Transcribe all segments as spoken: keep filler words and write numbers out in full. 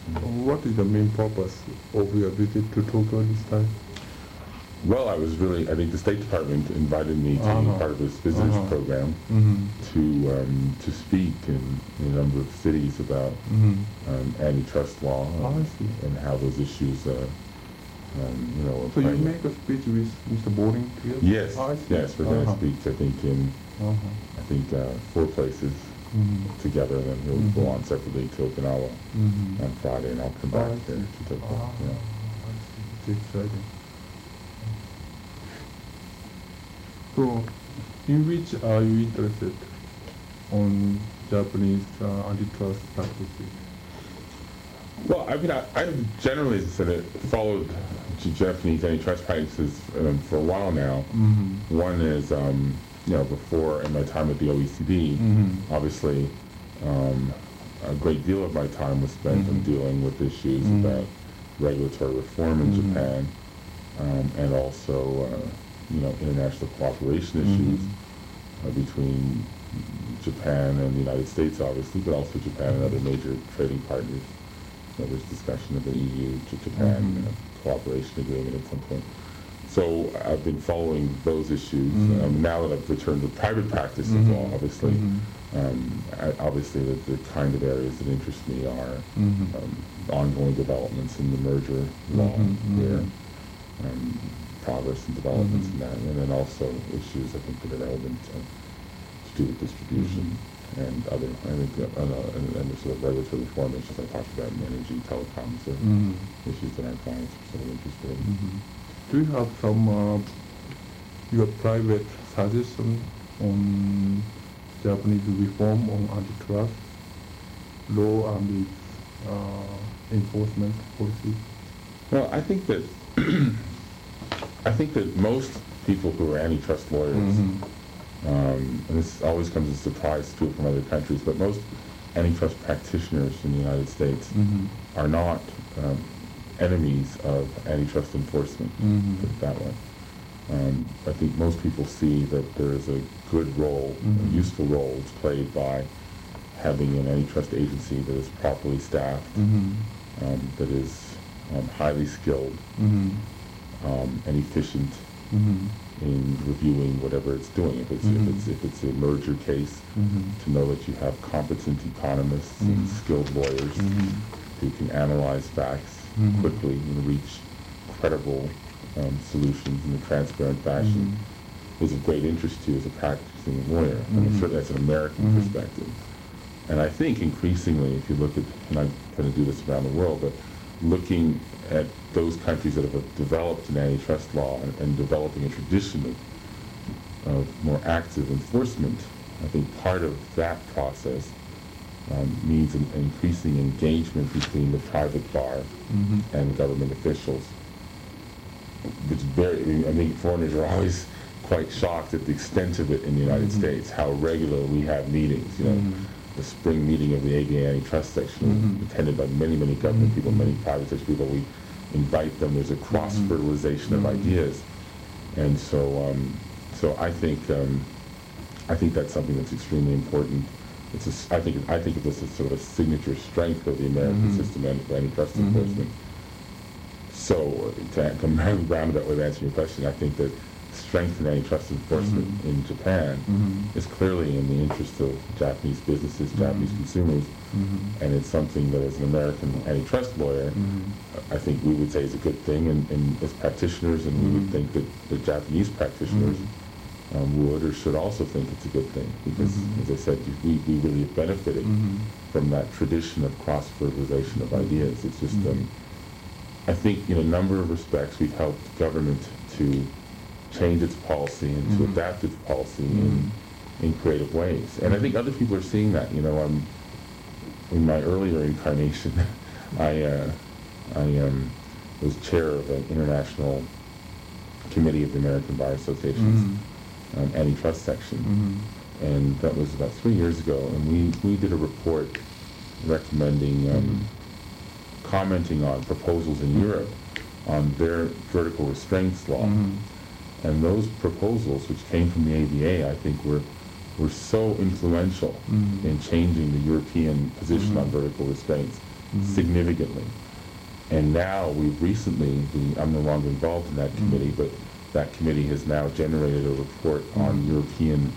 What is the main purpose of your visit to Tokyo this time? Well, I was really, I think the State Department invited me to Uh-huh. be part of this visitors Uh-huh. program Mm-hmm. to um, to speak in, in a number of cities about Mm-hmm. um, antitrust law Oh, I and, see. and how those issues, uh, um, you know, are So you playing- make a speech with Mister Boring together? Yes, Oh, I see. yes, we're going to Uh-huh. speak, I think, in, Uh-huh. I think, uh, four places Mm-hmm. together, and then we'll go Mhm. on separately to Okinawa Mm-hmm. on Friday, and I'll come Oh, back I to, see. to Tokyo. Ah, Yeah. I see. It's exciting. So, in which are you interested on Japanese uh, antitrust practices? Well, I mean, I, I've generally said it, followed J- Japanese antitrust practices um, for a while now. Mm-hmm. One is, um, you know, before in my time at the O E C D, Mm-hmm. obviously, um, a great deal of my time was spent in Mhm. dealing with issues Mhm. about regulatory reform in Mhm. Japan, um, and also, uh, you know, international cooperation Mhm. issues uh, between Japan and the United States, obviously, but also Japan and other major trading partners. So there's discussion of the E U to Japan Mhm. uh, cooperation agreement at some point. So I've been following those issues. Mhm. Um, now that I've returned to private practice as Mhm. well, obviously, Mhm. um, I, obviously the, the kind of areas that interest me are Mhm. um, ongoing developments in the merger law, Mhm. where Mhm. um, progress and developments Mhm. in that, and then also issues I think that are relevant uh, to do with distribution and other, I think, uh, uh, and, and the sort of regulatory reform issues I talked about in energy, telecoms, are Mhm. issues that our clients are sort of interested in. Mhm. Do you have some uh, your private suggestion on Japanese reform on antitrust law and its uh, enforcement policy? Well, I think that I think that most people who are antitrust lawyers, Mhm. um, and this always comes as a surprise to people from other countries, but most antitrust practitioners in the United States Mhm. are not um, enemies of antitrust enforcement, Mhm. put it that way. Um, I think most people see that there is a good role, Mhm. a useful role that's played by having an antitrust agency that is properly staffed, Mhm. um, that is um, highly skilled Mhm. um, and efficient Mhm. in reviewing whatever it's doing. If it's, Mhm. if it's, if it's a merger case, Mhm. to know that you have competent economists and Mhm. skilled lawyers Mhm. who can analyze facts Mhm. quickly and reach credible um, solutions in a transparent fashion is of great interest to you as a practicing lawyer. I mean, Mhm. certainly that's an American Mhm. perspective. And I think increasingly, if you look at, and I'm going to do this around the world, but looking at those countries that have developed an antitrust law and, and developing a tradition of, of more active enforcement, I think part of that process um, needs an increasing engagement between the private bar Mhm. and government officials. It's very, I mean, I think foreigners are always quite shocked at the extent of it in the United Mhm. States, how regular we have meetings, you know. Mhm. The spring meeting of the A B A antitrust section, Mhm. attended by many, many government Mhm. people, many private sector people. We invite them. There's a cross-fertilization of Mhm. ideas. And so, um, so I think, um, I think that's something that's extremely important. It's a s I think, I think of this as sort of a signature strength of the American Mhm. system of antitrust Mhm. enforcement. So, to come round about way of answering your question, I think that strengthening antitrust enforcement Mhm. in Japan Mhm. is clearly in the interest of Japanese businesses, Mhm. Japanese consumers, Mhm. and it's something that as an American antitrust lawyer, Mhm. I think we would say is a good thing, and, and as practitioners, and we would Mhm. think that the Japanese practitioners Mhm. um, would or should also think it's a good thing, because, Mhm. as I said, we, we really have benefited Mhm. from that tradition of cross-fertilization of ideas. It's just, Mhm. um, I think in a number of respects we've helped government to change its policy and to Mhm. adapt its policy Mhm. in, in creative ways. And I think other people are seeing that. You know, um, in my earlier incarnation, I, uh, I um, was chair of an international committee of the American Bar Association's Mhm. um, antitrust section. Mhm. And that was about three years ago. And we, we did a report recommending, um, commenting on proposals in Europe on their vertical restraints law. Mhm. And those proposals, which came from the A B A, I think were, were so influential Mhm. in changing the European position Mhm. on vertical restraints significantly. And now we've recently, the, I'm no longer involved in that committee, but that committee has now generated a report on European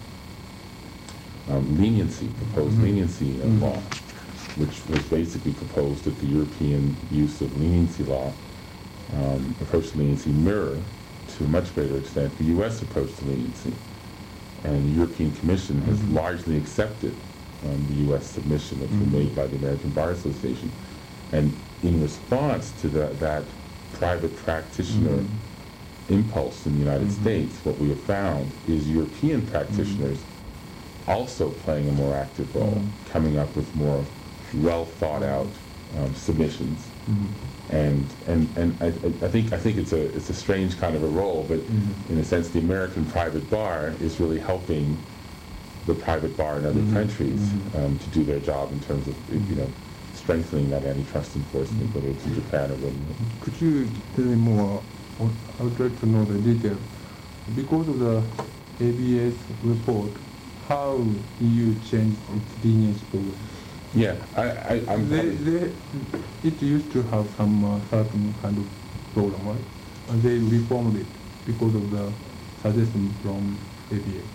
um, leniency, proposed Mhm. leniency in Mhm. law, which was basically proposed that the European use of leniency law, um, approach to leniency, mirror to a much greater extent the U S approach to leniency. And the European Commission has Mhm. largely accepted um, the U S submission that's been Mhm. made by the American Bar Association. And in response to that, that private practitioner Mhm. impulse in the United Mhm. States, what we have found is European practitioners also playing a more active role, Mhm. coming up with more well thought out um, submissions. Mhm. And and and I, I I think I think it's a it's a strange kind of a role, but Mhm. in a sense, the American private bar is really helping the private bar in other Mhm. countries Mhm. um, to do their job in terms of you know strengthening that antitrust enforcement, Mhm. whether it's in Japan or Britain. Could you tell me more? Or I would like to know the detail. Because of the A B S report, how E U changed its leniency program? Yeah, I, I I'm They, probably- they, it used to have some uh, certain kind of program, right? And they reformed it because of the suggestion from A B S.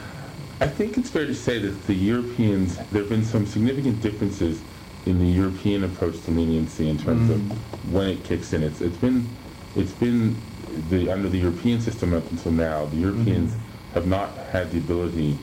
I think it's fair to say that the Europeans, there have been some significant differences in the European approach to leniency in terms Mm. of when it kicks in. It's it's been it's been the under the European system up until now, the Europeans Mhm. have not had the ability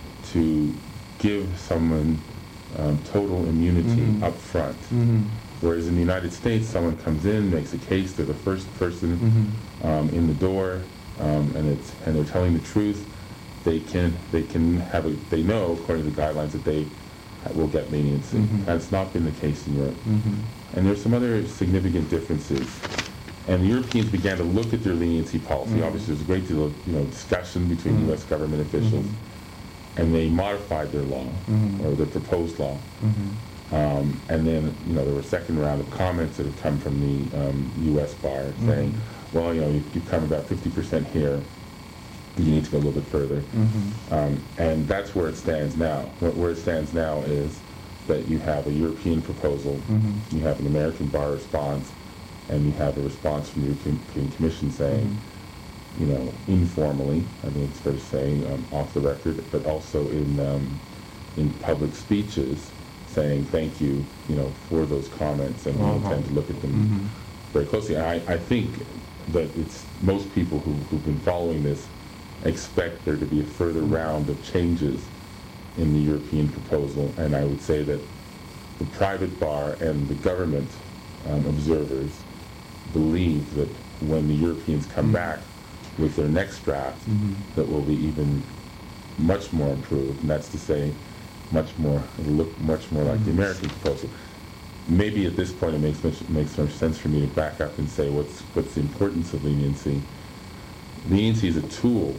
to give someone um, total immunity Mhm. up front. Mm-hmm. Whereas in the United States, someone comes in, makes a case, they're the first person Mm-hmm. um, in the door, um, and it's and they're telling the truth. They can they can have a they know according to the guidelines that they will get leniency. Mhm. That's not been the case in Europe. Mm-hmm. And there's some other significant differences. And the Europeans began to look at their leniency policy. Mhm. Obviously, there's a great deal of you know discussion between Mhm. U S government officials, Mhm. and they modified their law Mhm. or their proposed law. Mm-hmm. Um, and then, you know, there were a second round of comments that have come from the um, U S bar saying, Mhm. well, you know, you, you've come about fifty percent here, you need to go a little bit further. Mm-hmm. Um, and that's where it stands now. Where, where it stands now is that you have a European proposal, Mm-hmm. you have an American bar response, and you have a response from the European Commission saying, Mm-hmm. you know, informally, I think it's fair to say, um, off the record, but also in um, in public speeches, saying thank you, you know, for those comments, and we Uh-huh. intend to look at them Mm-hmm. very closely. And I, I think that it's most people who, who've been following this expect there to be a further round of changes in the European proposal, and I would say that the private bar and the government um, observers believe that when the Europeans come Mhm. back with their next draft, Mhm. that will be even much more improved, and that's to say, much more, it'll look much more like the Mhm. American proposal. Maybe at this point it makes much, makes much sense for me to back up and say what's what's the importance of leniency. Leniency is a tool,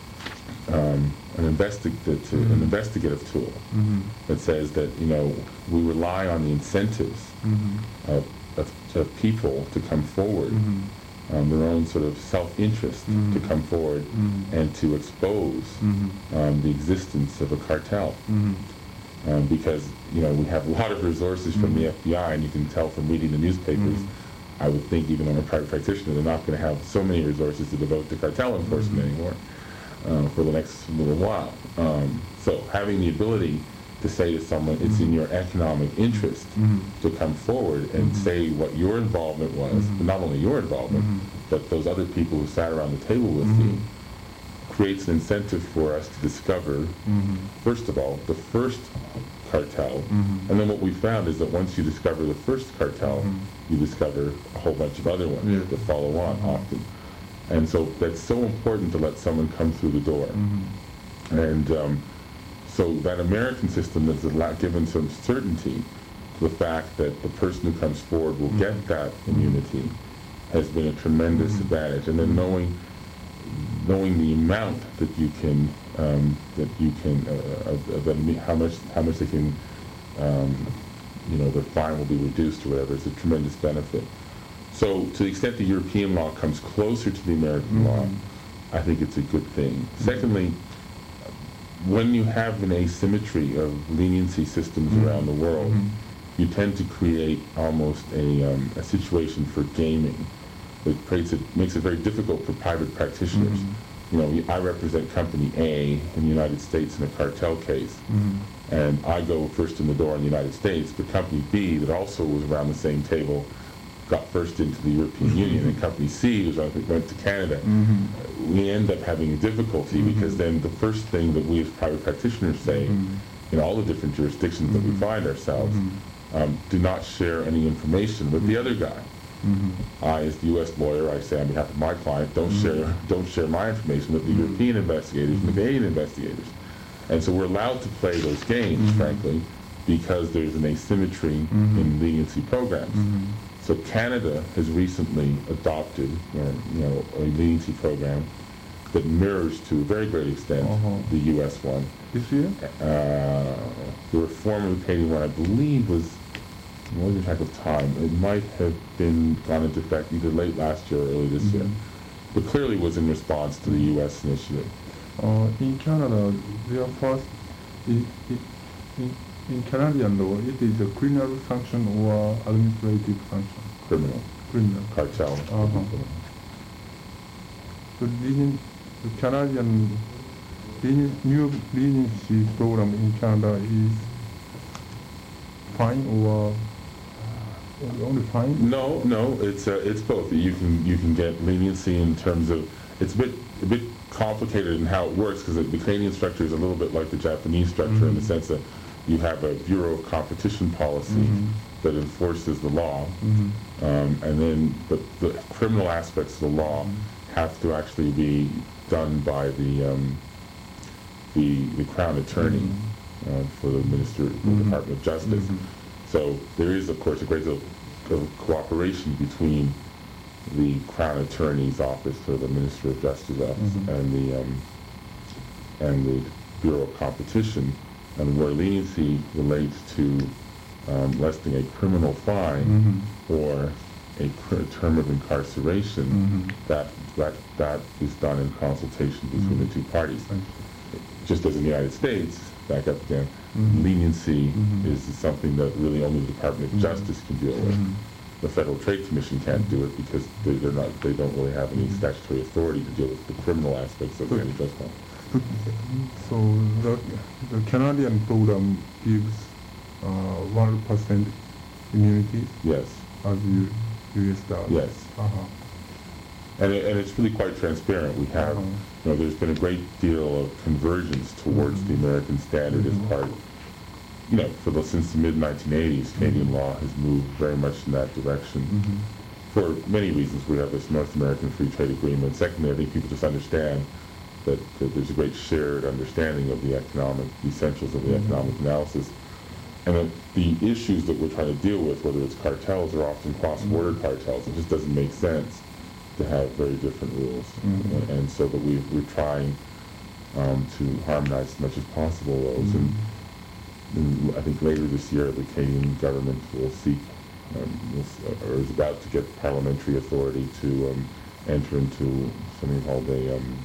um, an, investi- to, Mhm. an investigative tool Mm-hmm. that says that, you know, we rely on the incentives Mm-hmm. of, of, of people to come forward, Mm-hmm. um, their own sort of self-interest Mhm. to come forward Mhm. and to expose Mm-hmm. um, the existence of a cartel. Mm-hmm. Um, because, you know, we have a lot of resources from the Mhm. F B I, and you can tell from reading the newspapers, Mhm. I would think even though I'm a private practitioner, they're not going to have so many resources to devote to cartel enforcement Mhm. anymore uh, for the next little while. Um, so having the ability to say to someone, it's in Mhm. your economic interest Mhm. to come forward and Mhm. say what your involvement was, Mhm. but not only your involvement, Mhm. but those other people who sat around the table with Mhm. you, creates an incentive for us to discover, Mm-hmm. first of all, the first cartel, Mhm. and then what we found is that once you discover the first cartel, Mhm. you discover a whole bunch of other ones Yeah. that follow on Mhm. often. And so that's so important to let someone come through the door. Mm-hmm. And um, so that American system has allowed, given some certainty to the fact that the person who comes forward will Mhm. get that immunity has been a tremendous Mhm. advantage. And then knowing knowing the amount that you can um, that you can uh, of, of the, how much how much they can um, you know the fine will be reduced or whatever is a tremendous benefit. So to the extent the European law comes closer to the American law, Mhm. I think it's a good thing. Secondly, when you have an asymmetry of leniency systems Mhm. around the world, Mhm. you tend to create almost a, um, a situation for gaming that creates it, makes it very difficult for private practitioners. Mm-hmm. You know, I represent company A in the United States in a cartel case, mm-hmm. and I go first in the door in the United States, but company B that also was around the same table got first into the European mm-hmm. Union, and company C was, I think, went to Canada. Mm-hmm. We end up having a difficulty mm-hmm. because then the first thing that we as private practitioners say mm-hmm. in all the different jurisdictions mm-hmm. that we find ourselves, mm-hmm. um, do not share any information with mm-hmm. the other guy. Mm-hmm. I, as the U S lawyer, I say on behalf of my client, don't mm-hmm. share don't share my information with the mm-hmm. European investigators mm-hmm. and the Canadian investigators. And so we're allowed to play those games, mm-hmm. frankly, because there's an asymmetry mm-hmm. in leniency programs. Mm-hmm. So Canada has recently adopted, uh, you know, a leniency program that mirrors to a very great extent uh-huh. the U S one. This year? Uh, the reform of the Canadian one, I believe, was, I'm losing track of time. It might have been gone into effect either late last year or early this mm-hmm. year, but clearly was in response to the U S initiative. Uh, in Canada, their first, in, in, in Canadian law, it is a criminal sanction or administrative sanction? Criminal. Criminal. Cartel. Uh-huh. So the, the Canadian the new leniency program in Canada is fine or only fine? No, no, it's uh, it's both. You can you can get leniency in terms of it's a bit a bit complicated in how it works because the Canadian structure is a little bit like the Japanese structure mm-hmm. in the sense that you have a Bureau of Competition policy mm-hmm. that enforces the law, mm-hmm. um, and then but the criminal aspects of the law mm-hmm. have to actually be done by the um, the the Crown Attorney mm-hmm. uh, for the Minister, the mm-hmm. Department of Justice. Mm-hmm. So there is, of course, a great deal of cooperation between the Crown Attorney's office, or the Minister of Justice office, mm-hmm. and the um, and the Bureau of Competition, and where leniency relates to um, less than a criminal fine mm-hmm. or a cr- term of incarceration, mm-hmm. that that that is done in consultation between mm-hmm. the two parties. Just as in the United States, back up again, mm-hmm. leniency mm-hmm. is something that really only the Department of mm-hmm. Justice can deal with. Mm-hmm. The Federal Trade Commission can't do it because they, they're not, they don't really have any mm-hmm. statutory authority to deal with the criminal aspects of the antitrust law. So the, the Canadian program gives uh, one hundred percent immunity? Yes. As you, U S does? Yes. Uh-huh. And, it, and it's really quite transparent. We have, uh-huh. you know, there's been a great deal of convergence towards mm-hmm. the American standard mm-hmm. as part, you know, for the, since the mid nineteen eighties, Canadian mm-hmm. law has moved very much in that direction. Mm-hmm. For many reasons, we have this North American Free Trade Agreement. Secondly, I think people just understand that, that there's a great shared understanding of the economic, the essentials of the mm-hmm. economic analysis. And that the issues that we're trying to deal with, whether it's cartels or often cross-border mm-hmm. cartels, it just doesn't make sense to have very different rules. Mm-hmm. And, and so that we, we're trying um, to harmonize as much as possible those. Mm-hmm. And, and I think later this year, the Canadian government will seek, um, will, or is about to get parliamentary authority to um, enter into something called a, um,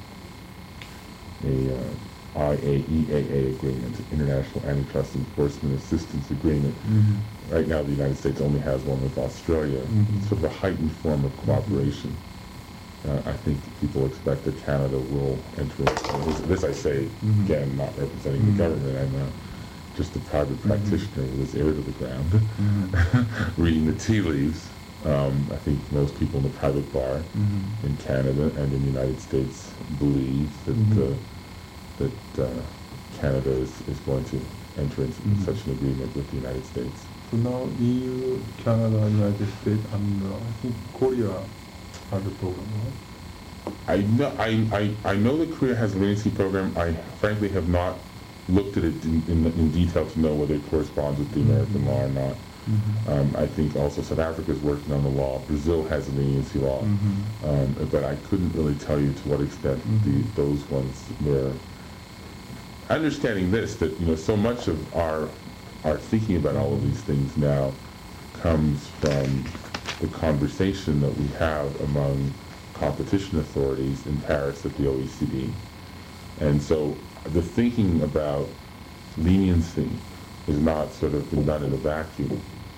a uh, I A E A A agreement, International Antitrust Enforcement Assistance Agreement. Mm-hmm. Right now, the United States only has one with Australia. Mm-hmm. It's sort of a heightened form of cooperation. Uh, I think people expect that Canada will enter into this. This I say, mm-hmm. again, not representing mm-hmm. the government. I'm uh, just a private mm-hmm. practitioner with his ear to the ground, mm-hmm. reading the tea leaves. Um, I think most people in the private bar mm-hmm. in Canada and in the United States believe that mm-hmm. uh, that uh, Canada is, is going to enter into mm-hmm. such an agreement with the United States. So now E U, Canada, United States, and uh, I think Korea has a program, right? I know, I, I, I know that Korea has a leniency program. I frankly have not looked at it in, in, in detail to know whether it corresponds with the American mm-hmm. law or not. Mm-hmm. Um, I think also South Africa is working on the law. Brazil has a leniency law, mm-hmm. um, but I couldn't really tell you to what extent mm-hmm. the, those ones were. Understanding this, that you know, so much of our our thinking about all of these things now comes from the conversation that we have among competition authorities in Paris at the O E C D, and so the thinking about leniency is not sort of been done in a vacuum.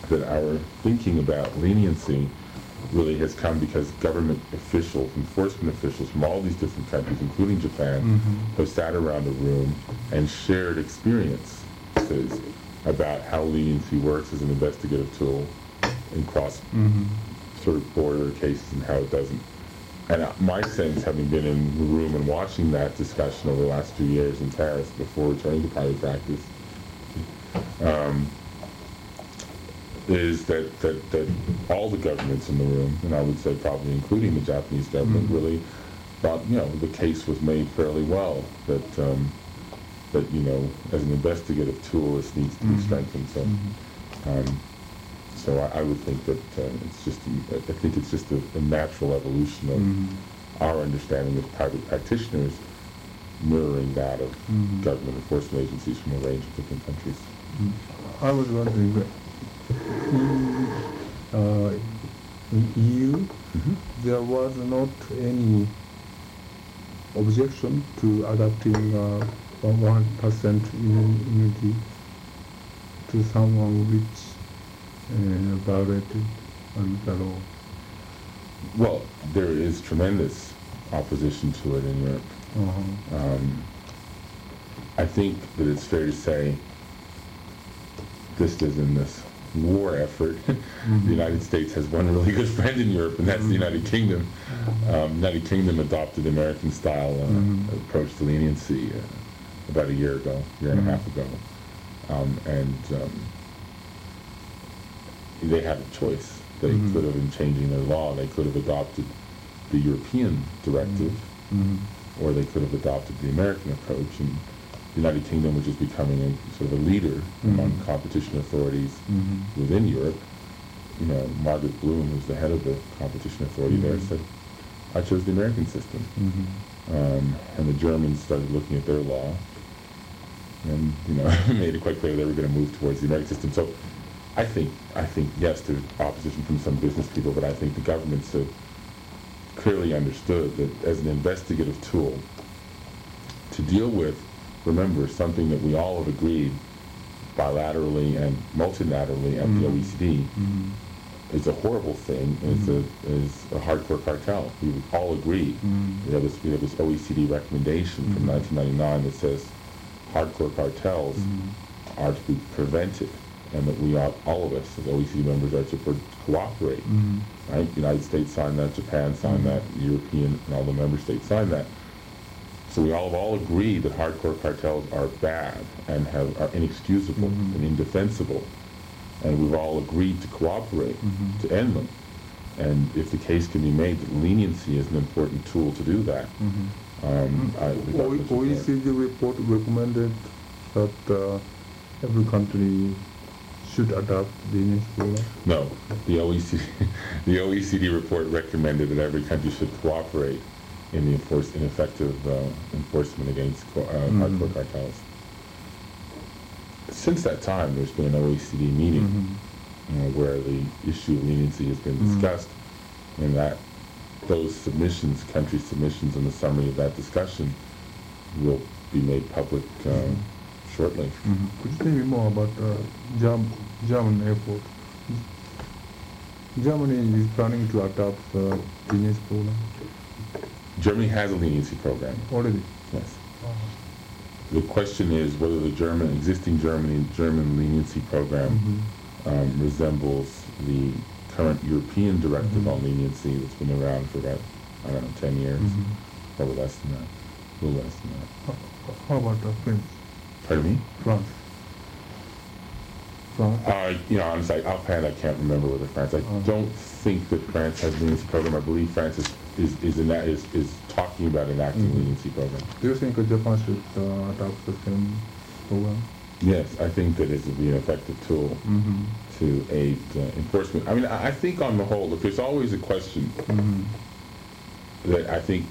that our thinking about leniency really has come because government officials, enforcement officials from all these different countries, including Japan, Mm-hmm. have sat around a room and shared experiences about how leniency works as an investigative tool in cross Mm-hmm. sort of border cases and how it doesn't. And uh, my sense, having been in the room and watching that discussion over the last few years in Paris before returning to private practice, um, is that, that, that all the governments in the room, and I would say probably including the Japanese government, Mm-hmm. really thought, you know, the case was made fairly well, that, um, that you know, as an investigative tool, this needs to be Mm-hmm. strengthened. So, Mm-hmm. um, so I, I would think that uh, it's just, I think it's just a, a natural evolution of Mm-hmm. our understanding of private practitioners mirroring that of Mhm. government enforcement agencies from a range of different countries. I was wondering, in, uh, in E U, Mm-hmm. there was not any objection to adopting uh, one hundred percent immunity to someone which uh, violated um, the law. Well, there is tremendous opposition to it in Europe. Uh-huh. Um, I think that it's fair to say, just as in this war effort, Mhm. the United States has one really good friend in Europe, and that's the United Kingdom. Um, United Kingdom adopted American-style uh, Mhm. approach to leniency uh, about a year ago, year and Mhm. a half ago, um, and um, they had a choice. They Mhm. could have, in changing their law, they could have adopted the European directive, Mhm. or they could have adopted the American approach. And the United Kingdom, which is becoming a sort of a leader among Mhm. competition authorities Mhm. within Europe, you know, Margaret Bloom, who's the head of the competition authority there, Mhm. said, I chose the American system. Mhm. Um, and the Germans started looking at their law and, you know, made it quite clear they were going to move towards the American system. So I think, I think, yes, there's opposition from some business people, but I think the governments have clearly understood that as an investigative tool to deal with, remember, something that we all have agreed bilaterally and multilaterally at Mhm. the O E C D Mhm. is a horrible thing, Mhm. is, a, is a hardcore cartel. We would all agree. Mhm. We have this, we have this O E C D recommendation from Mhm. nineteen ninety-nine that says hardcore cartels Mhm. are to be prevented, and that we ought, all of us as O E C D members are to pro- cooperate. Mhm. Right? The United States signed that, Japan signed Mhm. that, the European and all the member states signed that. So we all have all agreed that hardcore cartels are bad and have, are inexcusable Mhm. and indefensible. And we've all agreed to cooperate Mhm. to end them. And if the case can be made that leniency is an important tool to do that, Mhm. um, I, the government O E C should D report recommended that uh, every country should adopt the Danish law. No, the O E C D, the O E C D report recommended that every country should cooperate in the enforce, in effective uh, enforcement against co- uh, Mhm. hardcore cartels. Since that time, there's been an O E C D meeting Mhm. uh, where the issue of leniency has been Mhm. discussed, and that those submissions, country submissions, and the summary of that discussion will be made public uh, Mhm. shortly. Mhm. Could you tell me more about uh, Germ- German airport? Germany is planning to adopt uh, Danish program Germany has a leniency program. already. Yes. The question is whether the German, existing Germany, German leniency program Mhm. um, resembles the current European directive Mhm. on leniency that's been around for about, I don't know, ten years, Mhm. probably less than that, a little less than that. How, how about uh, France? Pardon me? France. France. Uh, you know, I'm sorry, offhand I can't remember whether France, I Uh-huh. don't think that France has a leniency program. I believe France is, is, is, in that, is, is talking about enacting Mhm. leniency program. Do you think uh, Japan should uh, adopt the same program? Yes, I think that it would be an effective tool Mm-hmm. to aid uh, enforcement. I mean, I, I think on the whole, look, there's always a question Mm-hmm. that I think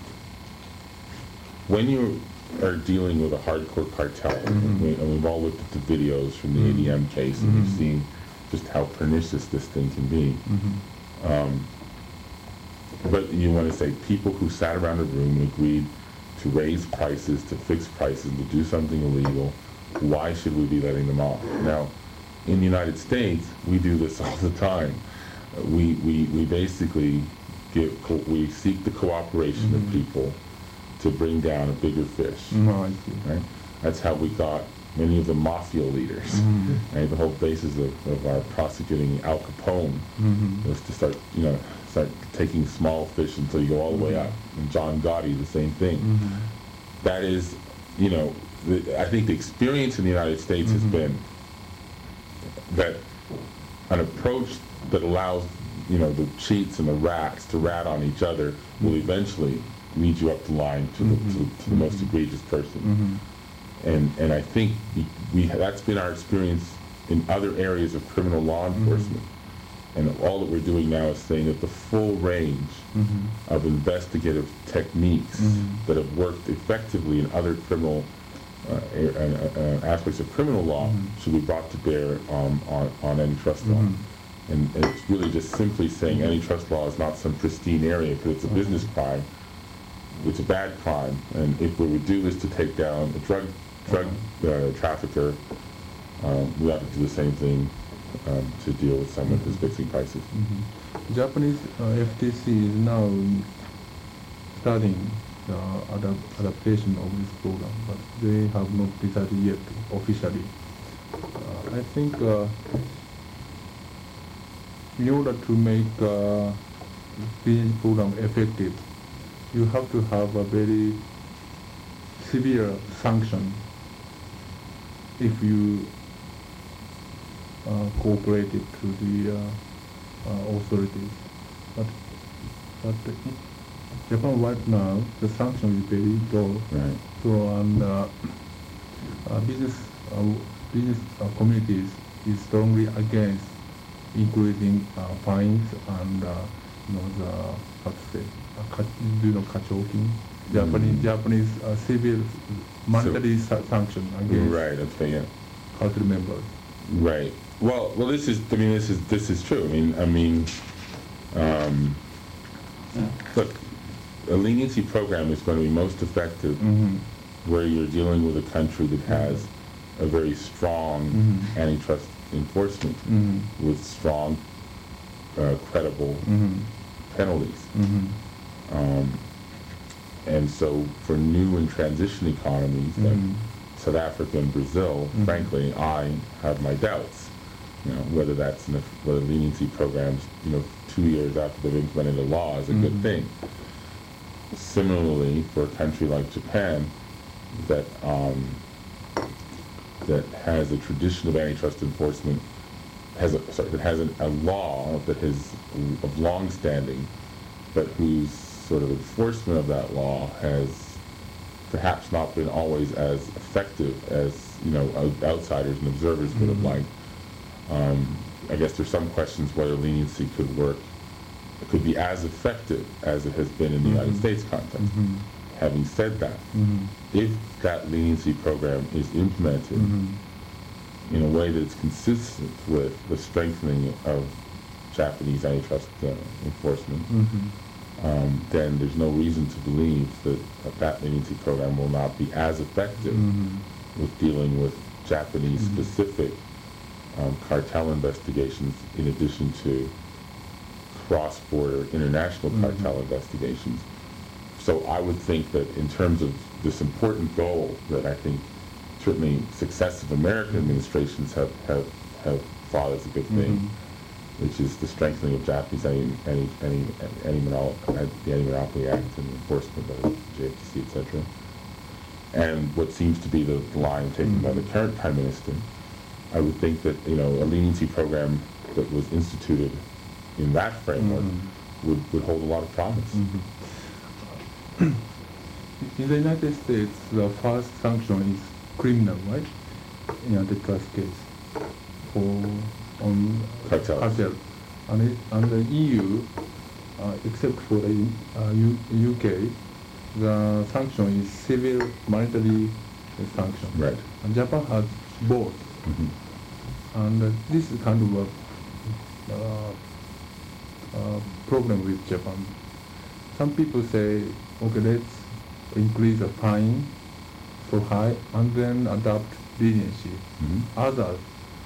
when you are dealing with a hardcore cartel, Mhm. and, we, and we've all looked at the videos from the Mhm. A D M case, and we've Mhm. seen just how pernicious this thing can be. Mm-hmm. Um, but you want to say people who sat around a room and agreed to raise prices, to fix prices, to do something illegal, why should we be letting them off? Now, in the United States, we do this all the time. Uh, we, we, we basically give, co- we seek the cooperation Mhm. of people to bring down a bigger fish, No, I see. right? That's how we got many of the mafia leaders, Mhm. right? The whole basis of, of our prosecuting Al Capone Mhm. was to start, you know, start taking small fish until you go all the way up. And John Gotti, the same thing. Mhm. That is, you know, the, I think the experience in the United States has Mhm. been that an approach that allows, you know, the cheats and the rats to rat on each other will eventually lead you up the line to the, to, to the most egregious person. Mhm. And and I think we, we that's been our experience in other areas of criminal law enforcement. And all that we're doing now is saying that the full range Mhm. of investigative techniques Mhm. that have worked effectively in other criminal uh, a- uh, uh, aspects of criminal law Mhm. should be brought to bear um, on, on antitrust law. Mhm. And, and it's really just simply saying antitrust law is not some pristine area because it's a business crime. It's a bad crime. And if we would do this to take down a drug, drug uh, trafficker, um, we ought to do the same thing um, to deal with someone who's fixing prices. Mhm. Japanese uh, F T C is now studying the adapt adaptation of this program, but they have not decided yet officially. Uh, I think uh, in order to make uh, business program effective, you have to have a very severe sanction if you uh, cooperated to the uh, uh, authorities. But, but in Japan right now, the sanction is very low. Right. So, and uh, uh, business uh, business uh, communities is strongly against increasing uh, fines and uh, you know the how to say uh, cut, you know kachoking, Japanese Mm. Japanese uh, civil monetary sa- sanction against Right. Okay. Yeah. cartel members. Right. Well, well, this is. I mean, this is this is true. I mean, I mean, um, look, a leniency program is going to be most effective Mm-hmm. where you're dealing with a country that has a very strong Mhm. antitrust enforcement Mm-hmm. with strong, uh, credible Mm-hmm. penalties. Mm-hmm. Um, and so, for new and transition economies like Mhm. South Africa and Brazil, Mhm. frankly, I have my doubts. You know, whether that's in the, whether leniency programs, you know, two years after they've implemented the law is a good Mhm. thing. Similarly, for a country like Japan, that um, that has a tradition of antitrust enforcement, has a sorry, that has an, a law that is of long standing, but whose sort of enforcement of that law has perhaps not been always as effective as, you know, out- outsiders and observers would have Mhm. liked. Um, I guess there's some questions whether leniency could work, could be as effective as it has been in the United Mhm. States context. Mhm. Having said that, Mhm. if that leniency program is implemented Mhm. in a way that's consistent with the strengthening of Japanese antitrust uh, enforcement, Mhm. um, then there's no reason to believe that a that leniency program will not be as effective Mhm. with dealing with Mhm. Japanese-specific um, cartel investigations in addition to cross-border international Mhm. cartel investigations. So I would think that in terms of this important goal that I think certainly successive American administrations have, have, have thought is a good thing, Mhm. which is the strengthening of Japanese any, any, any, any monol- the Anti-Monopoly Act and enforcement of the J F T C, et cetera. And what seems to be the line taken by the Mhm. current Prime Minister, I would think that, you know, a leniency program that was instituted in that framework Mhm. would, would hold a lot of promise. Mhm. In the United States, the first sanction is criminal, right? In antitrust case for on Cartels. cartel. And, it, and the E U, uh, except for the uh, U, U K, the sanction is civil monetary sanction. Right. And Japan has both. Mhm. And uh, this is kind of a uh, uh, problem with Japan. Some people say, okay, let's increase the fine so high and then adopt leniency. Mhm. Others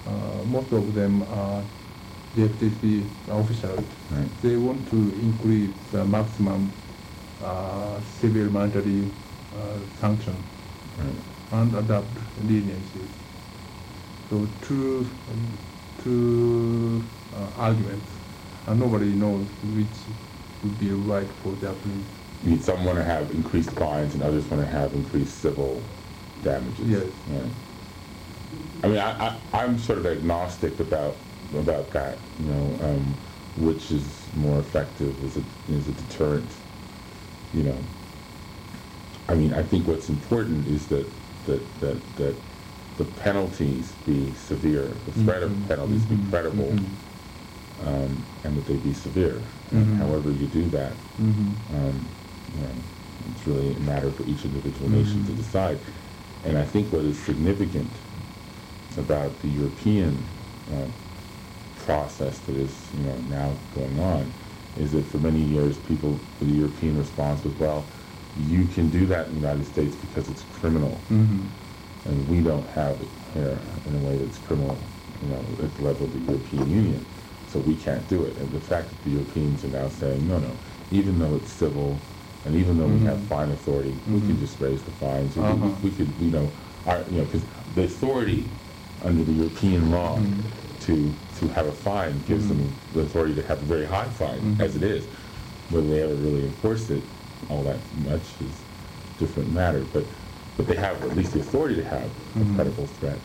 uh, most of them are J F T C officials. Right. They want to increase the maximum uh, civil monetary uh, sanction Right. and adopt leniency. So two, two uh, arguments, and nobody knows which would be right for Japanese. I mean, some want to have increased fines and others want to have increased civil damages. Yes. Right. I mean, I, I, I'm sort of agnostic about about that, you know, um, which is more effective as a, as a deterrent, you know. I mean, I think what's important is that, that, that, that the penalties be severe, the threat Mm-hmm. of penalties Mm-hmm. be credible, Mm-hmm. um, and that they be severe. Mm-hmm. And however you do that, Mm-hmm. um, you know, it's really a matter for each individual Mm-hmm. nation to decide. And I think what is significant about the European uh, process that is, you know, now going on is that for many years people, the European response was, well, you can do that in the United States because it's criminal, Mm-hmm. and we don't have it here in a way that's criminal, you know, at the level of the European Union, so we can't do it. And the fact that the Europeans are now saying, no, no, even though it's civil, and even though Mm-hmm. we have fine authority, mm-hmm. we can just raise the fines. We, Uh-huh. we, we could, you know, our, you know, because the authority under the European law Mm-hmm. to to have a fine gives Mm-hmm. them the authority to have a very high fine, Mm-hmm. as it is. Whether they ever really enforce it all that much is a different matter. But but they have at least the authority to have Mhm. a credible threat.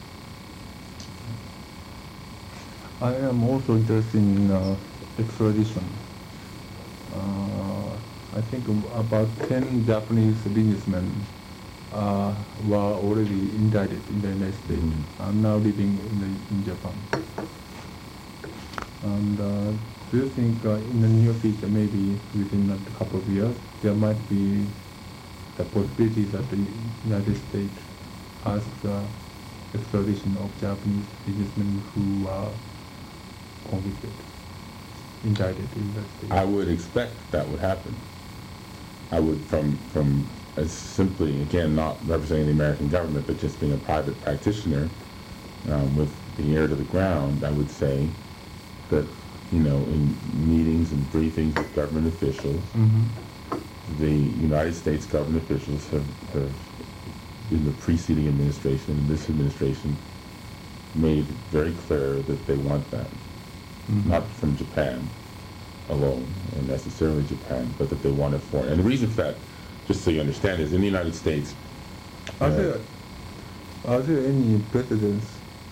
I am also interested in uh, extradition. Uh, I think about ten Japanese businessmen uh, were already indicted in the United States Mhm. and now living in, the, in Japan. And uh, do you think uh, in the near future, maybe within a couple of years, there might be the possibility that the United States asks the extradition of Japanese businessmen who are convicted, indicted in the state? I would expect that would happen. I would, from from as simply, again, not representing the American government, but just being a private practitioner um, with the ear to the ground, I would say that, you know, in meetings and briefings with government officials, Mm-hmm. the United States government officials have, have in the preceding administration and this administration made it very clear that they want that. Mm-hmm. Not from Japan alone, and necessarily Japan, but that they want it for. And the reason for that, just so you understand, is in the United States, Are uh, there are there any precedents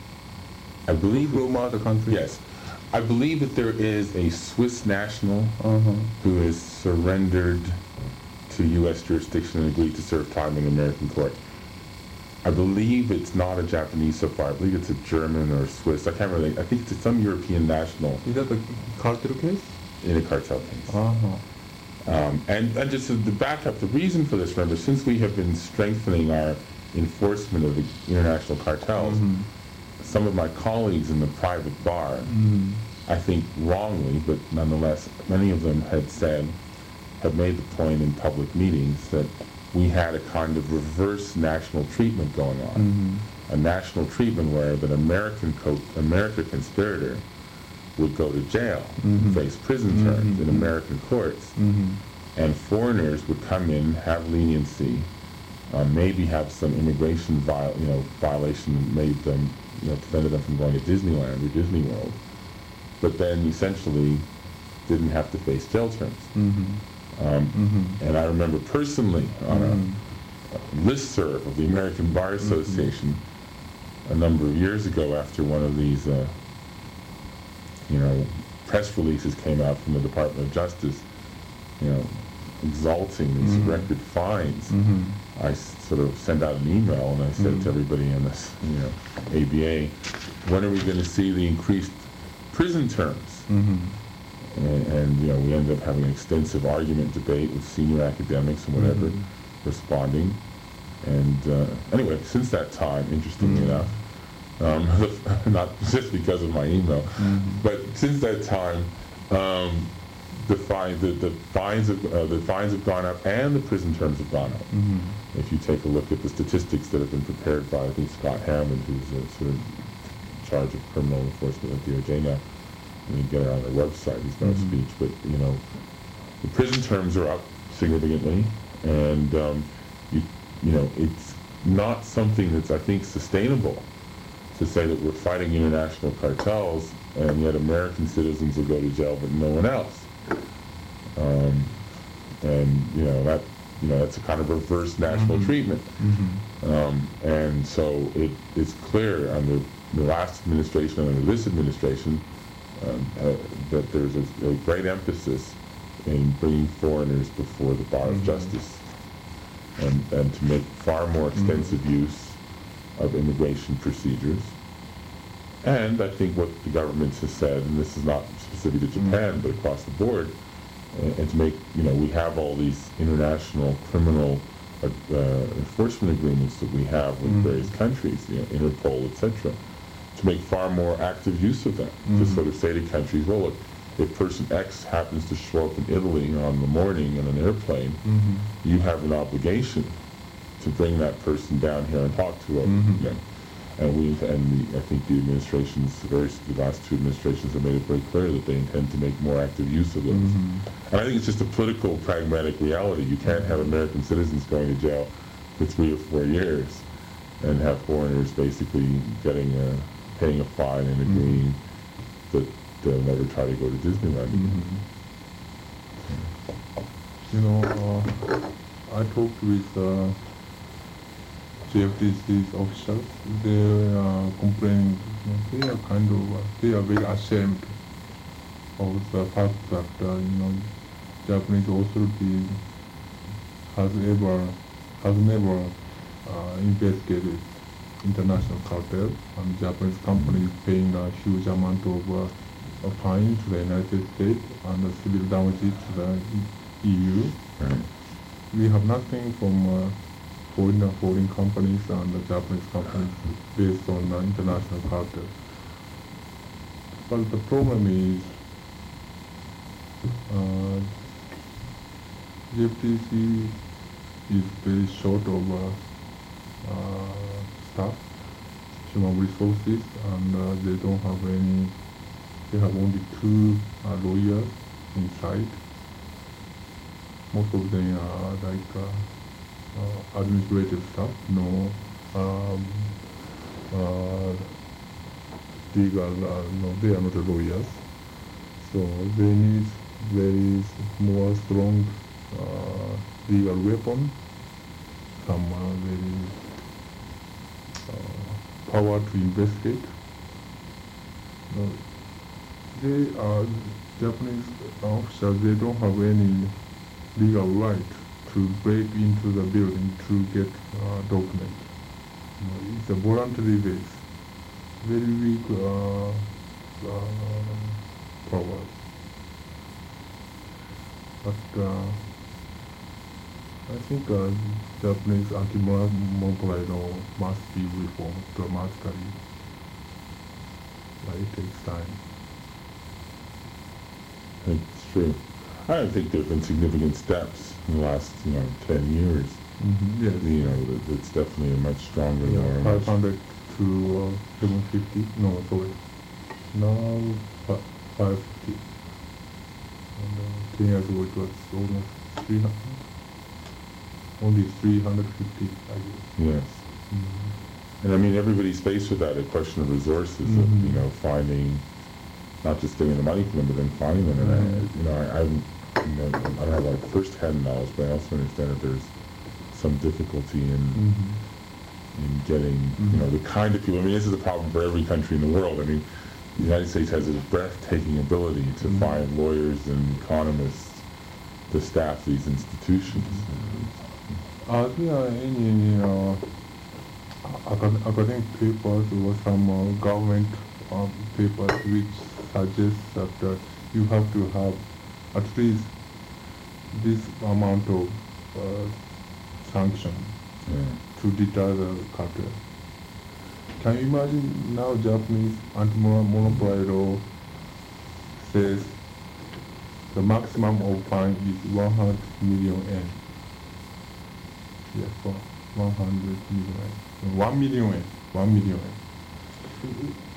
I believe, from other countries? yes, I believe that there is a Swiss national Uh-huh. who has surrendered to U S jurisdiction and agreed to serve time in American court. I believe it's not a Japanese so far. I believe it's a German or Swiss. I can't really. I think it's some European national Is that a cartel case? in a cartel case. Uh-huh. Um, and, and just to the back up, the reason for this, remember, since we have been strengthening our enforcement of the international cartels, Mhm. some of my colleagues in the private bar, Mm-hmm. I think wrongly, but nonetheless, many of them had said, have made the point in public meetings that we had a kind of reverse national treatment going on. Mm-hmm. A national treatment where an American co- American conspirator would go to jail, Mhm. face prison terms in Mhm. American courts, Mm-hmm. and foreigners would come in, have leniency, uh, maybe have some immigration viol- you know, violation that made them, you know, prevented them from going to Disneyland or Disney World, but then essentially didn't have to face jail terms. Mm-hmm. Um, Mm-hmm. and I remember personally on Mhm. a, a listserv of the American Bar Association a number of years ago, after one of these, uh, you know, press releases came out from the Department of Justice, you know, exalting these Mhm. record fines. Mm-hmm. I s- sort of sent out an email and I said Mhm. to everybody in this, you know, A B A, when are we going to see the increased prison terms? Mm-hmm. And, and you know, we ended up having an extensive argument, debate with senior academics and whatever, Mhm. responding. And uh, anyway, since that time, interestingly Mhm. enough, um, not just because of my email, Mhm. but since that time, um, the fine, the, the fines have, uh, the fines have gone up and the prison terms have gone up. Mm-hmm. If you take a look at the statistics that have been prepared by, I think, Scott Hammond, who's a sort of charge of criminal enforcement at D O J now. You can get it on their website, he's no Mhm. speech, but, you know, the prison terms are up significantly, and, um, you, you know, it's not something that's, I think, sustainable to say that we're fighting international cartels, and yet American citizens will go to jail, but no one else. Um, and, you know, that, you know, that's a kind of reverse national Mhm. treatment. Mhm. Um, and so it, it's clear under the last administration and under this administration um, uh, that there's a, a great emphasis in bringing foreigners before the bar of Mhm. justice, and, and to make far more extensive Mhm. use of immigration procedures. And I think what the government has said, and this is not specific to Japan, Mhm. but across the board, and, and to make, you know, we have all these international criminal uh, uh, enforcement agreements that we have with Mhm. various countries, you know, Interpol, et cetera, to make far more active use of them. To Mhm. sort of say to countries, well, look, if person X happens to show up in Italy on the morning in an airplane, Mhm. you have an obligation to bring that person down here and talk to them. Mhm. You know. And we, and the, I think the administrations, the, various, the last two administrations have made it very clear that they intend to make more active use of those. Mhm. And I think it's just a political, pragmatic reality. You can't have American citizens going to jail for three or four years and have foreigners basically getting a, paying a fine and agreeing that they'll never try to go to Disneyland again. Mhm. You know, uh, I talked with uh, J F T C's officials. They are complaining. You know, they are kind of, uh, they are very ashamed of the fact that uh, you know, Japanese authority has ever, has never uh, investigated international cartel, and Japanese companies paying a huge amount of uh, a fine to the United States and the civil damages to the E U. Right. We have nothing from uh, foreign foreign companies and the Japanese companies based on uh, international cartel. But the problem is uh, J F T C is very short of uh, uh, staff, human resources, and uh, they don't have any, they have only two uh, lawyers inside. Most of them are like uh, uh, administrative staff, no um, uh, legal, uh, no, they are not lawyers. So they need very more strong uh, legal weapon, some uh, very uh, power to investigate. No, they are Japanese officers. They don't have any legal right to break into the building to get uh, documents. You know, it's a voluntary base, very weak uh, uh, powers. But uh, I think uh, Japanese anti-monopoly law must be reformed dramatically. But it takes time. I think it's true. I don't think there have been significant steps in the last, you know, ten years. Mm-hmm. Yes. You know, that it's definitely a much stronger Yeah, law. five hundred to uh, seven fifty. No, sorry. Now fi- five fifty. And uh, ten years ago it was almost three hundred. Only three hundred fifty, I guess. Yes. Mm-hmm. And I mean, everybody's faced with that, a question of resources, of, Mhm. you know, finding, not just getting the money for them, but then finding them. And I, Mhm. you know, I, I, you know, I don't have like first-hand knowledge, but I also understand that there's some difficulty in Mm-hmm. in getting, you know, Mhm. the kind of people. I mean, this is a problem for every country in the world. I mean, the United States has a breathtaking ability to Mhm. find lawyers and economists to staff these institutions. Are there any uh, acad- academic papers or some uh, government uh, papers which suggest that uh, you have to have at least this amount of uh, sanction Yeah. to deter the cartel? Can you imagine now Japanese anti-monopoly law says the maximum of fine is one hundred million yen. Yes, for one hundred million yen. one million yen. one million yen.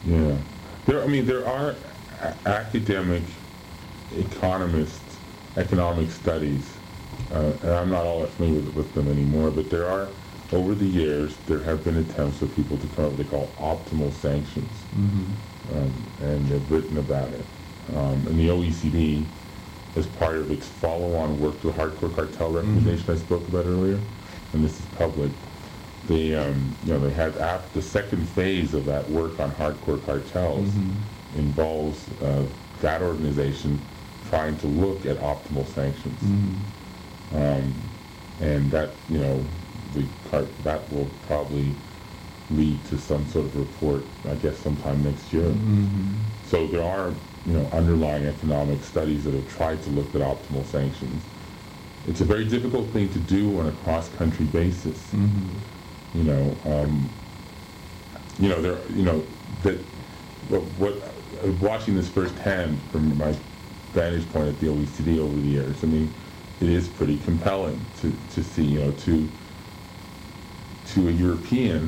Yeah. There, I mean, there are a- academic economists, economic studies, uh, and I'm not all that familiar with, with them anymore, but there are, over the years, there have been attempts for people to come up with what they call optimal sanctions, Mm-hmm. um, and they've written about it. Um, and the O E C D, as part of its follow-on work to the hardcore cartel recommendation I spoke about earlier, and this is public, they, um, you know, they had ap- the second phase of that work on hardcore cartels Mm-hmm. involves uh, that organization trying to look at optimal sanctions, Mm-hmm. um, and that, you know, the car- that will probably lead to some sort of report, I guess, sometime next year. Mm-hmm. So there are, you know, underlying economic studies that have tried to look at optimal sanctions. It's a very difficult thing to do on a cross-country basis. Mm-hmm. You know, um, you know, there, you know, that what, what uh, watching this firsthand from my vantage point at the O E C D over the years, I mean, it is pretty compelling to, to see, you know, to to a European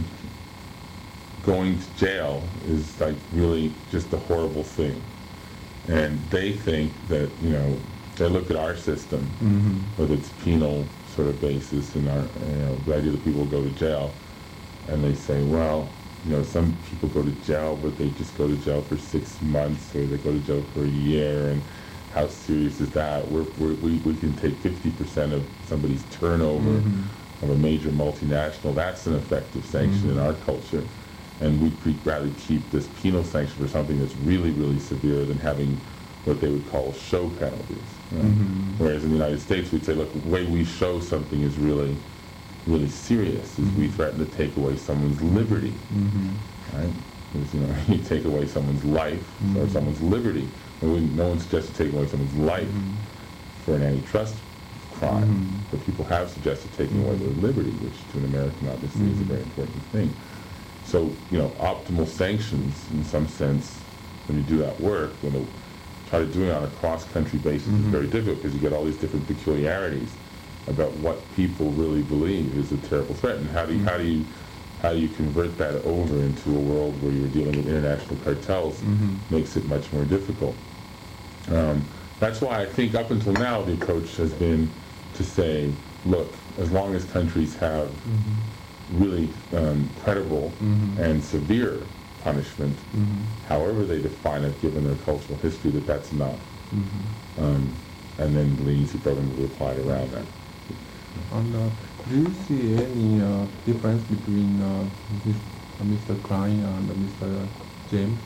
going to jail is like really just a horrible thing. And they think that, you know, they look at our system, Mm-hmm. with its penal sort of basis and our, you know, the idea that people go to jail, and they say, well, you know, some people go to jail, but they just go to jail for six months, or they go to jail for a year, and how serious is that? We're, we're, we we can take fifty percent of somebody's turnover Mm-hmm. of a major multinational. That's an effective sanction Mm-hmm. in our culture. And we'd pre- rather keep this penal sanction for something that's really, really severe than having what they would call show penalties. Right? Mm-hmm. Whereas in the United States, we'd say, look, the way we show something is really, really serious, is we threaten to take away someone's liberty, Mm-hmm. right? Because, you know, you take away someone's life or Mhm. someone's liberty. And we, no one suggested taking away someone's life Mhm. for an antitrust crime, Mhm. but people have suggested taking away their liberty, which to an American obviously is a Mhm. very important thing. So, you know, optimal sanctions, in some sense, when you do that work, when you try to do it on a cross-country basis, Mhm. is very difficult because you get all these different peculiarities about what people really believe is a terrible threat, and how do you, how do you how do you convert that over into a world where you're dealing with international cartels? Mhm. Makes it much more difficult. Um, that's why I think up until now the approach has been to say, look, as long as countries have Mm-hmm. really um, credible Mhm. and severe punishment, Mm-hmm. however they define it, given their cultural history, that that's enough. Mm-hmm. Um, and then the leniency program will be applied around that. And uh, do you see any uh, difference between uh, this, uh, Mister Klein and Mister James?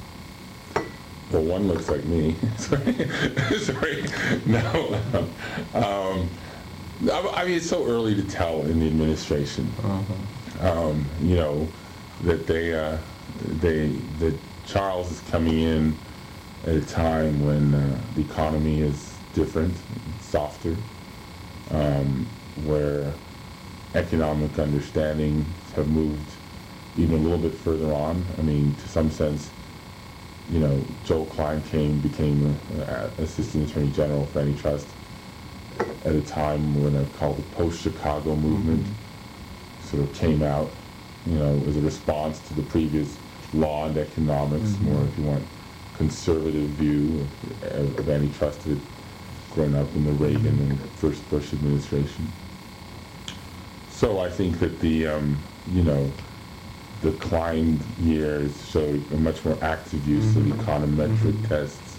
Well, one looks like me. Sorry. Sorry. No. Um, I I mean, it's so early to tell in the administration. Uh-huh. Um, you know, that they, uh, they, that Charles is coming in at a time when uh, the economy is different, softer, um, where economic understandings have moved even a little bit further on. I mean, to some sense, you know, Joel Klein came, became uh, Assistant Attorney General for Antitrust at a time when I call the post-Chicago movement sort of came out, you know, as a response to the previous law and economics, Mhm. more, if you want, conservative view of, of antitrust that had grown up in the Reagan and first Bush administration. So I think that the, um, you know, the Klein years showed a much more active use Mhm. of econometric Mhm. tests.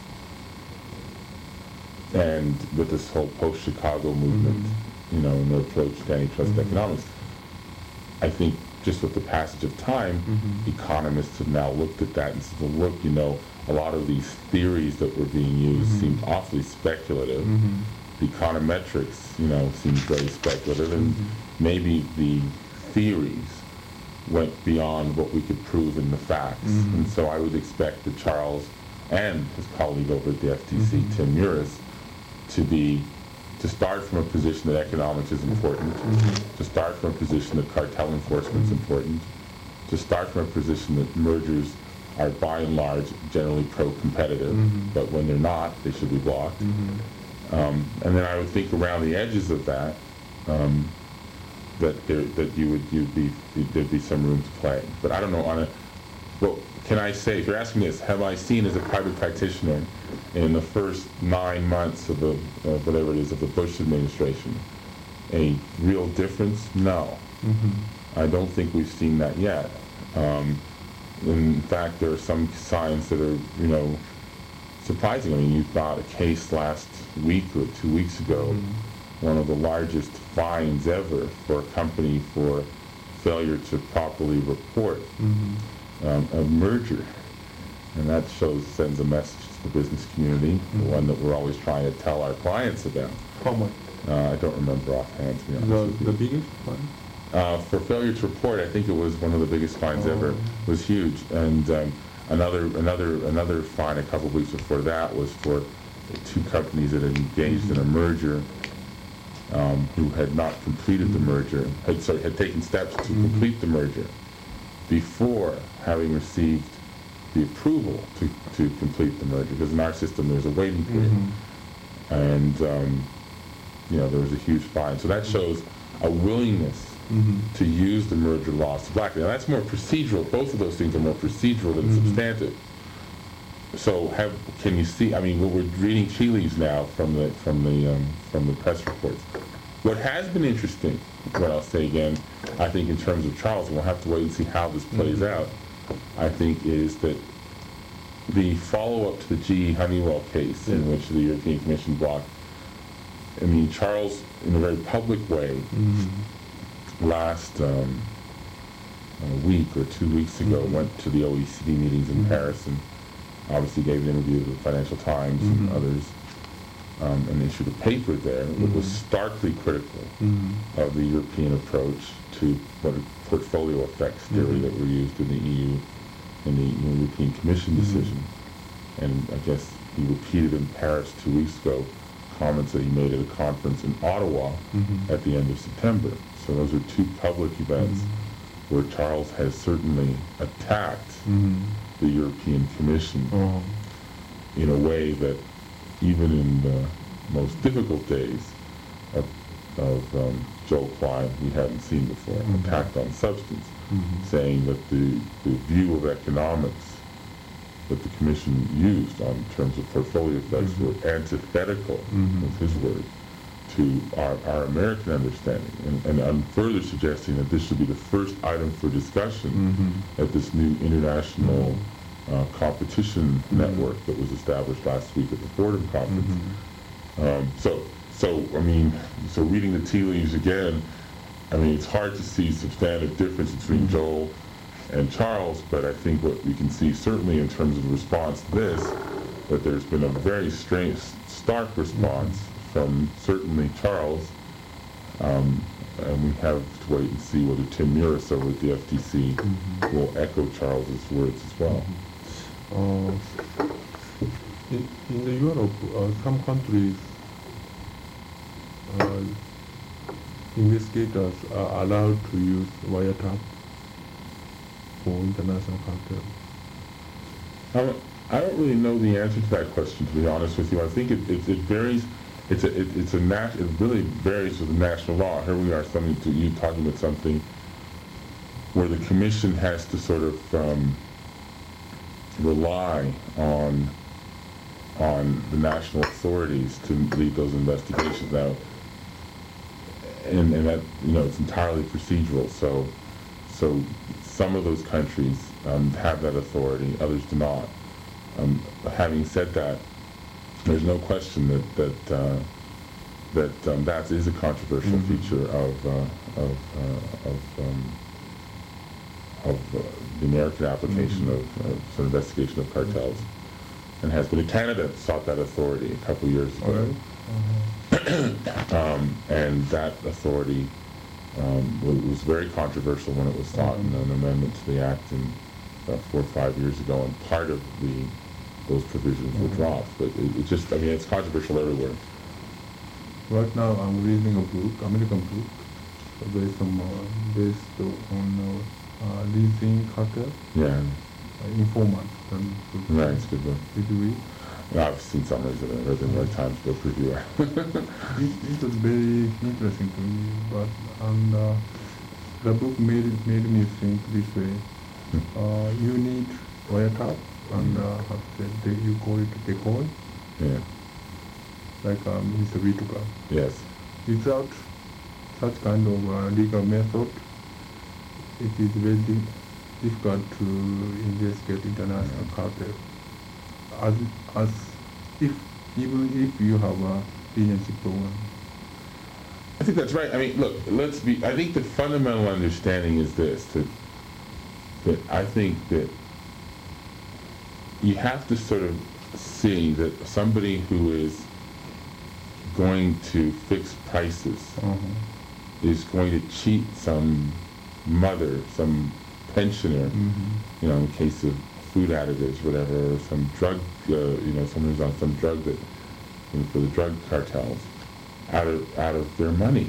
And with this whole post-Chicago movement, you know, and the approach to antitrust Mhm. economics, I think just with the passage of time, Mhm. economists have now looked at that and said, well, look, you know, a lot of these theories that were being used Mhm. seemed awfully speculative. Mhm. The econometrics, you know, seemed very speculative, and Mhm. maybe the theories went beyond what we could prove in the facts. Mhm. And so I would expect that Charles and his colleague over at the F T C, Mhm. Tim Uris, to be, to start from a position that economics is important, Mhm. to start from a position that cartel enforcement is Mhm. important, to start from a position that mergers are by and large generally pro-competitive, Mhm. but when they're not, they should be blocked. Mhm. Um, and then I would think around the edges of that, um, that there, that you would, you'd be, there'd be some room to play. But I don't know, on a, well, can I say, if you're asking this, have I seen as a private practitioner in the first nine months of the, uh, whatever it is, of the Bush administration, a real difference? No. Mm-hmm. I don't think we've seen that yet. Um, in fact, there are some signs that are, you know, surprising. I mean, you've got a case last week or two weeks ago, mm-hmm. one of the largest fines ever for a company for failure to properly report mm-hmm. um, a merger. And that shows, sends a message to the business community, mm-hmm. the one that we're always trying to tell our clients about. How much? Uh, I don't remember offhand, to be honest the, with you. The biggest fine? Uh, for failure to report, I think it was one of the biggest fines oh. ever. It was huge. And um, another another another fine a couple of weeks before that was for two companies that had engaged mm-hmm. in a merger, um, who had not completed mm-hmm. the merger, had sorry, had taken steps to mm-hmm. complete the merger before having received the approval to, to complete the merger. Because in our system, there's a waiting period, mm-hmm. and um, you know there was a huge fine. So that shows a willingness. Mm-hmm. to use the merger laws to blacken. Now that's more procedural. Both of those things are more procedural than mm-hmm. substantive. So have can you see? I mean, well, we're reading tea leaves now from the from the um, from the press reports. What has been interesting, what I'll say again, I think in terms of Charles, and we'll have to wait and see how this plays mm-hmm. out. I think is that the follow-up to the G E Honeywell case, yeah. in which the European Commission blocked. I mean, Charles, in a very public way. Mm-hmm. last um, a week or two weeks ago mm-hmm. went to the O E C D meetings in mm-hmm. Paris and obviously gave an interview to the Financial Times mm-hmm. and others um, and issued a paper there mm-hmm. that was starkly critical mm-hmm. of the European approach to what portfolio effects theory mm-hmm. that were used in the E U in the European Commission decision. Mm-hmm. And I guess he repeated in Paris two weeks ago comments that he made at a conference in Ottawa mm-hmm. at the end of September. So those are two public events mm-hmm. where Charles has certainly attacked mm-hmm. the European Commission oh. in a way that even in the most difficult days of, of um, Joel Klein we hadn't seen before, mm-hmm. attacked on substance, mm-hmm. saying that the, the view of economics that the Commission used on terms of portfolio effects mm-hmm. were antithetical, mm-hmm. was his word, to our, our American understanding, and, and I'm further suggesting that this should be the first item for discussion mm-hmm. at this new international uh, competition mm-hmm. network that was established last week at the Fordham Conference. Mm-hmm. Um, so, so I mean, so reading the tea leaves again, I mean, it's hard to see substantive difference between mm-hmm. Joel and Charles, but I think what we can see certainly in terms of the response to this, that there's been a very strange, stark response mm-hmm. from certainly Charles, um, and we have to wait and see whether Tim Muris over at the F T C mm-hmm. will echo Charles's words as well. Mm-hmm. uh, in, in the Europe, uh, some countries, uh, investigators are allowed to use wiretap for international cartel. I don't, I don't really know the answer to that question, to be honest with you. I think it, it, it varies. It's a, it, it's a nat- it really varies with the national law. Here we are, something to you talking about something where the commission has to sort of um, rely on on the national authorities to lead those investigations. Now, and, and that, you know, it's entirely procedural. So, so some of those countries um, have that authority, others do not. Um, having said that, there's no question that that uh, that um, that is a controversial mm-hmm. feature of uh, of uh, of, um, of uh, the American application mm-hmm. of, of sort of investigation of cartels, and has been. Canada sought that authority a couple of years ago, right. mm-hmm. um, and that authority um, was, was very controversial when it was sought mm-hmm. in an amendment to the Act in about four or five years ago, and part of the those provisions mm-hmm. were dropped. But it, it just, I mean, it's controversial everywhere. Right now, I'm reading a book, American book, based on uh, based on uh, uh, leasing cartel. Yeah. Uh, informant. Right, it's a good book. Did you read? No, I've seen summaries of it. I read the New York Times book review. it, it was very interesting to me, but and uh, the book made made me think this way. uh, you need wiretap and uh, how to say, they, you call it decoy, Yeah. like um, Mister Vituka. Yes. Without such kind of uh, legal method, it is very di- difficult to investigate international cartel. As, as if, even if you have a leniency program. I think that's right. I mean, look, let's be, I think the fundamental understanding is this, that, that I think that you have to sort of see that somebody who is going to fix prices Uh-huh. is going to cheat some mother, some pensioner, Mm-hmm. you know, in the case of food additives, whatever, or some drug, uh, you know, someone who's on some drug that, you know, for the drug cartels, out of out of their money,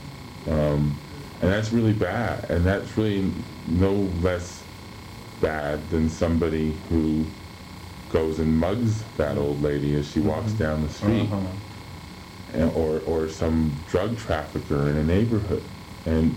um, and that's really bad. And that's really no less bad than somebody who goes and mugs that old lady as she walks Mhm. down the street, Uh-huh. and, or or some drug trafficker in a neighborhood. And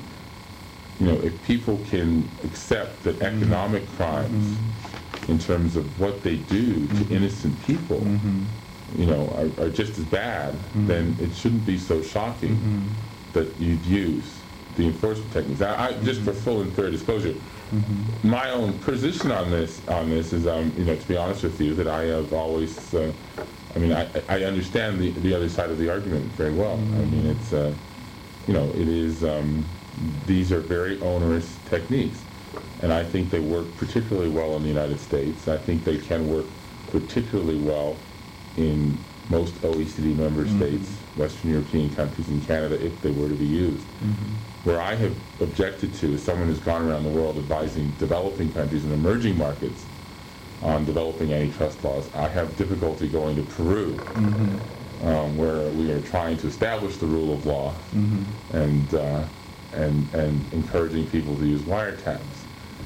you know, if people can accept that economic crimes, Mhm. in terms of what they do to Mhm. innocent people, Mhm. you know, are, are just as bad, Mhm. then it shouldn't be so shocking Mhm. that you'd use the enforcement techniques. I, I just for full and fair disclosure, Mhm. my own position on this on this is, um, you know, to be honest with you, that I have always, uh, I mean, I, I understand the the other side of the argument very well. I mean, it's, uh, you know, it is. Um, these are very onerous techniques, and I think they work particularly well in the United States. I think they can work particularly well in most O E C D member Mhm. states, Western European countries, and Canada if they were to be used. Mhm. Where I have objected to is someone who's gone around the world advising developing countries and emerging markets on developing antitrust laws. I have difficulty going to Peru, Mhm. um, where we are trying to establish the rule of law Mhm. and uh, and and encouraging people to use wiretaps.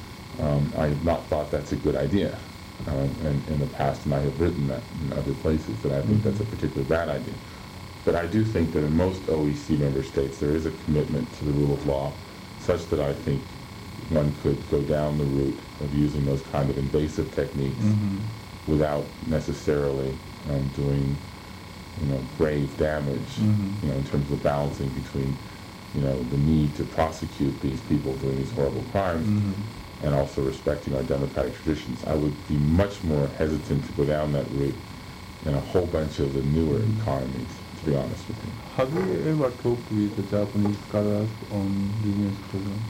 Um, I have not thought that's a good idea, um, and in the past, and I have written that in other places that I think Mhm. that's a particularly bad idea. But I do think that in most O E C member states there is a commitment to the rule of law, such that I think one could go down the route of using those kind of invasive techniques Mhm. without necessarily um, doing, you know, grave damage, Mhm. you know, in terms of balancing between, you know, the need to prosecute these people doing these horrible crimes Mhm. and also respecting our democratic traditions. I would be much more hesitant to go down that route in a whole bunch of the newer Mhm. economies, to be honest with you. Have you ever talked with the Japanese scholars on leniency program?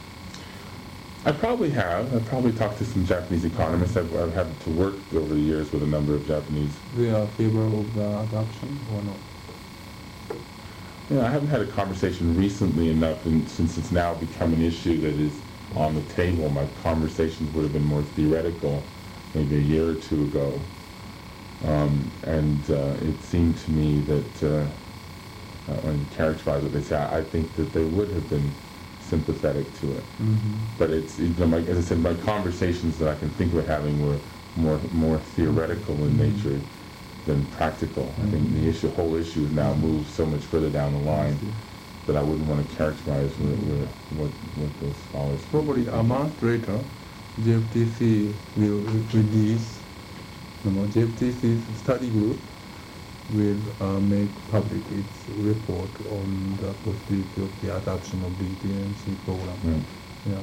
I probably have. I've probably talked to some Japanese economists. I've, I've had to work over the years with a number of Japanese. They are favor of the adoption or not? You know, I haven't had a conversation recently enough, and since it's now become an issue that is on the table, my conversations would have been more theoretical maybe a year or two ago. Um, and uh, it seemed to me that, uh, uh, when you characterize what they say, I, I think that they would have been sympathetic to it. Mm-hmm. But it's, you know, my, as I said, my conversations that I can think of having were more more theoretical in Mhm. nature than practical. I think Mhm. the issue, whole issue has now moved so much further down the line that I wouldn't want to characterize with, with what, what those scholars. Probably a month later, J F T C will release, you know, J F T C's study group will uh, make public its report on the possibility of the adoption of the leniency program. Mm. Yeah.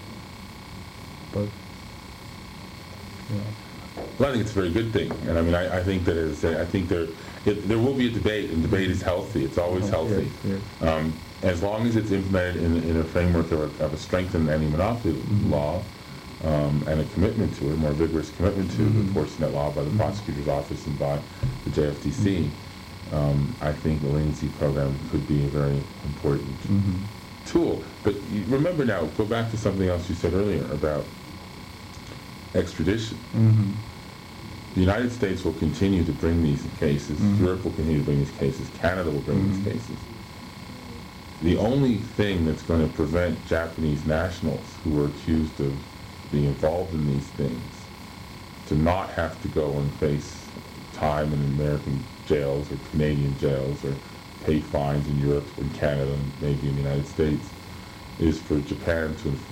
But, yeah. Well, I think it's a very good thing, and I mean, I, I think that as I say, I think there, it, there will be a debate, and debate is healthy. It's always Oh, healthy, yes, yes. Um, as long as it's implemented in, in a framework of a, of a strengthened anti-monopoly Mhm. law, um, and a commitment to it, a more vigorous commitment to Mhm. enforcing that law by the Mhm. prosecutor's office and by the J F T C. Um, I think the leniency program could be a very important Mm-hmm. tool. But you remember now, go back to something else you said earlier about extradition. Mm-hmm. The United States will continue to bring these cases. Mhm. Europe will continue to bring these cases. Canada will bring Mhm. these cases. The only thing that's going to prevent Japanese nationals who are accused of being involved in these things to not have to go and face time in American jails or Canadian jails or pay fines in Europe and Canada and maybe in the United States is for Japan to enforce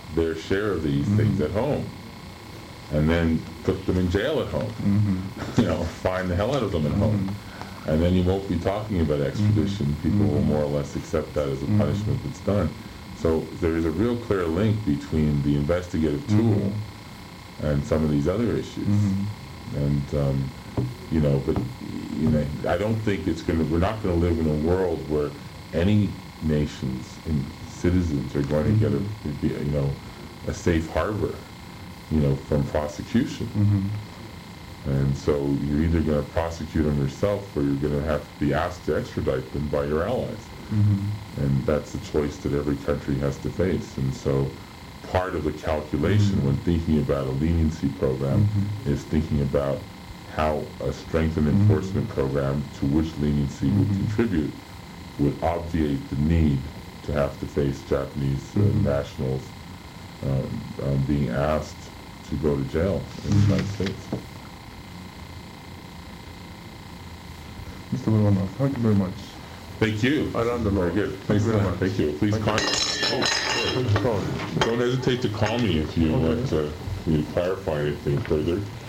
their share of these things at home, and then put them in jail at home. Mm-hmm. You know, fine the hell out of them at home. And then you won't be talking about extradition. People will more or less accept that as a punishment that's done. So there is a real clear link between the investigative tool and some of these other issues. And, um, you know, but, you know, I don't think it's going to, we're not going to live in a world where any nations and citizens are going to get a, you know, a safe harbor, you know, from prosecution. And so you're either going to prosecute them yourself, or you're going to have to be asked to extradite them by your allies. Mm-hmm. And that's a choice that every country has to face. And so part of the calculation mm-hmm. when thinking about a leniency program mm-hmm. is thinking about how a strengthened mm-hmm. enforcement program to which leniency mm-hmm. would contribute would obviate the need to have to face Japanese uh, mm-hmm. nationals um, um, being asked to go to jail in mm-hmm. the United States. Mister William, thank you very much. Thank you. I learned a lot. Very good. Thanks very very much. Thank you. Please Thank contact. you. Oh, don't hesitate to call me if you Okay. want to, you clarify anything further.